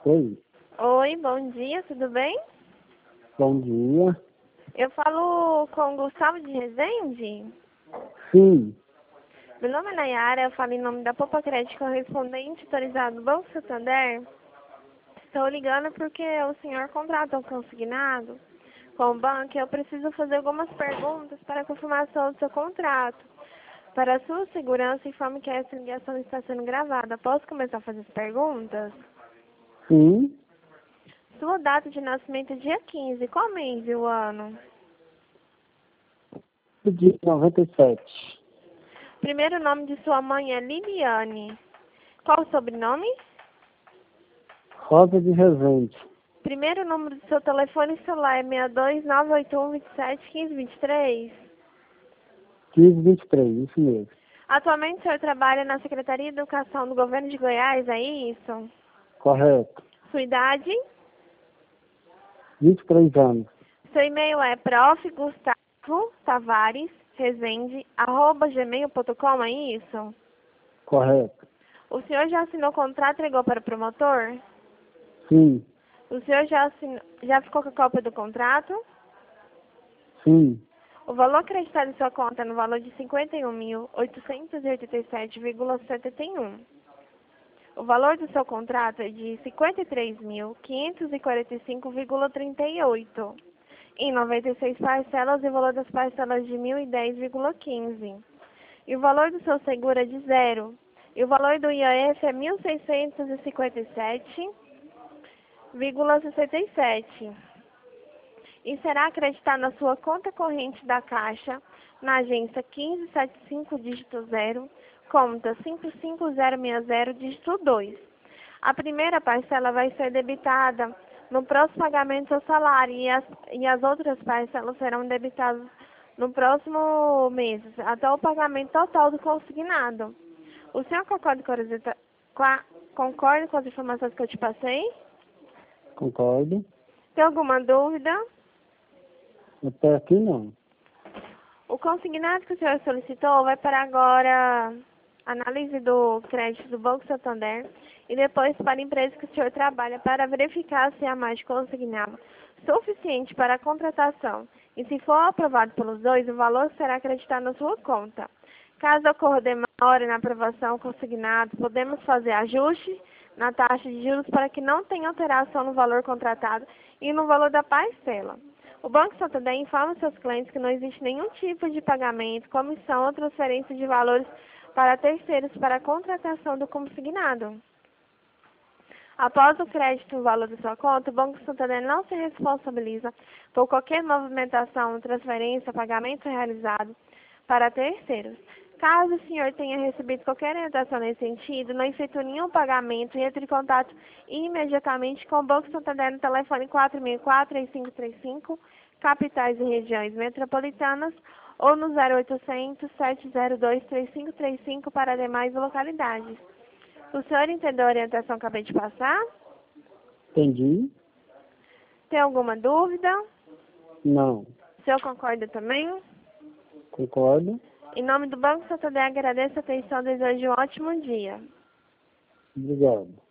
Oi, Oi, bom dia, tudo bem? bom dia. Eu falo com o Gustavo de Rezende. Sim, Meu nome é Nayara, eu falo em nome da Popa Crédito Correspondente autorizado do Banco Santander. Estou ligando porque o senhor contratou consignado com o banco e eu preciso fazer algumas perguntas para a confirmação do seu contrato. Para a sua segurança, informe que essa ligação está sendo gravada. Posso começar a fazer as perguntas? sim, Sua data de nascimento é dia 15. Qual mês e o ano? de 97. Primeiro nome de sua mãe é Liliane. Qual o sobrenome? Rosa de Resende. Primeiro número do seu telefone celular é 62981271523. 1523, isso mesmo. Atualmente o senhor trabalha na Secretaria de Educação do Governo de Goiás, é isso? Correto. Sua idade? 23 anos. Seu e-mail é profgustavo.tavares.rezende@gmail.com, é isso? Correto. O senhor já assinou o contrato e ligou para o promotor? Sim, O senhor já ficou com a cópia do contrato? sim, O valor acreditado em sua conta é no valor de 51.887,71. O valor do seu contrato é de 53.545,38. Em 96 parcelas e o valor das parcelas de 1.010,15. E o valor do seu seguro é de zero. E o valor do IOF é 1.657,67. E será acreditado na sua conta corrente da Caixa, na agência 1575, dígito 0, conta 55060, dígito 2. A primeira parcela vai ser debitada no próximo pagamento do seu salário e as outras parcelas serão debitadas no próximo mês, até o pagamento total do consignado. O senhor concorda com as informações que eu te passei? concordo. Tem alguma dúvida? Até aqui não. O consignado que o senhor solicitou vai para agora análise do crédito do Banco Santander e depois para a empresa que o senhor trabalha para verificar se há mais consignado suficiente para a contratação. E se for aprovado pelos dois, o valor será acreditado na sua conta. Caso ocorra demora na aprovação consignado, podemos fazer ajuste na taxa de juros para que não tenha alteração no valor contratado e no valor da parcela. O Banco Santander informa seus clientes que não existe nenhum tipo de pagamento, comissão ou transferência de valores para terceiros para a contratação do consignado. Após o crédito no valor da sua conta, o Banco Santander não se responsabiliza por qualquer movimentação, transferência, pagamento realizado para terceiros. Caso o senhor tenha recebido qualquer orientação nesse sentido, não efetue nenhum pagamento e entre em contato imediatamente com o Banco Santander no telefone 464-3535, capitais e regiões metropolitanas, ou no 0800-702-3535 para demais localidades. O senhor entendeu a orientação que acabei de passar? Entendi? Tem alguma dúvida? Não. O senhor concorda também? Concordo. Em nome do Banco Santander, agradeço a atenção e desejo um ótimo dia. Obrigado.